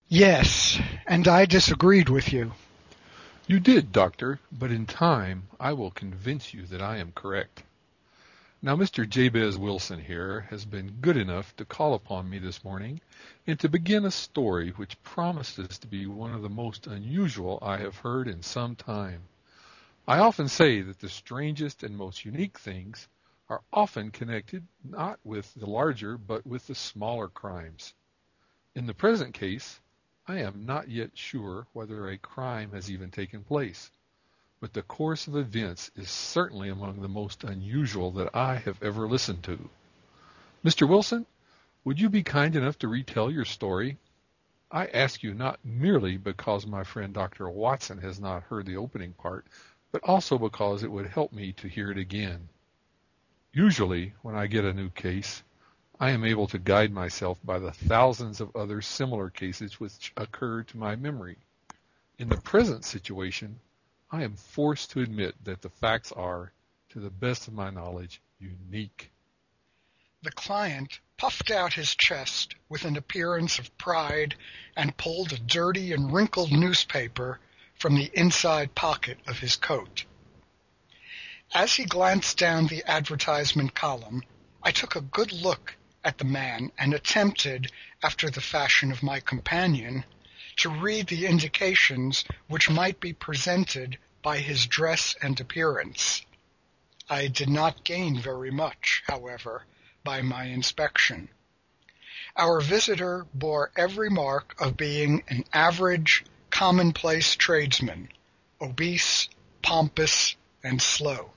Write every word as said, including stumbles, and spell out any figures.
Yes, and I disagreed with you. You did, Doctor, but in time I will convince you that I am correct. Now, Mister Jabez Wilson here has been good enough to call upon me this morning and to begin a story which promises to be one of the most unusual I have heard in some time. I often say that the strangest and most unique things are often connected not with the larger but with the smaller crimes. In the present case, I am not yet sure whether a crime has even taken place, but the course of events is certainly among the most unusual that I have ever listened to. Mister Wilson, would you be kind enough to retell your story? I ask you not merely because my friend Doctor Watson has not heard the opening part, but also because it would help me to hear it again. Usually, when I get a new case, I am able to guide myself by the thousands of other similar cases which occur to my memory. In the present situation, I am forced to admit that the facts are, to the best of my knowledge, unique. The client puffed out his chest with an appearance of pride and pulled a dirty and wrinkled newspaper from the inside pocket of his coat. As he glanced down the advertisement column, I took a good look at the man and attempted, after the fashion of my companion, to read the indications which might be presented by his dress and appearance. I did not gain very much, however, by my inspection. Our visitor bore every mark of being an average, commonplace tradesman, obese, pompous, and slow.